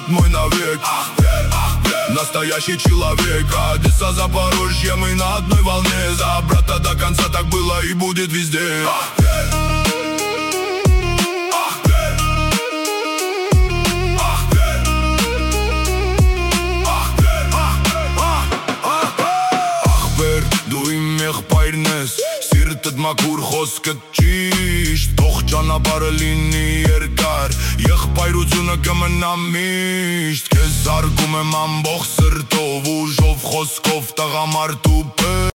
брат мой навек. Настоящий человек, Одесса, Запорожье, мы на одной волне. За брата до конца, так было и будет везде. Եղբայրնես, սիրտդ մաքուր խոսքդ ճիշտ, թող ճանապարհը լինի երկար, եղբայրությունը կմնա միշտ, քեզ զարգում եմ ամբողջ սրտով, ուժով, խոսքով, տղամարդու պես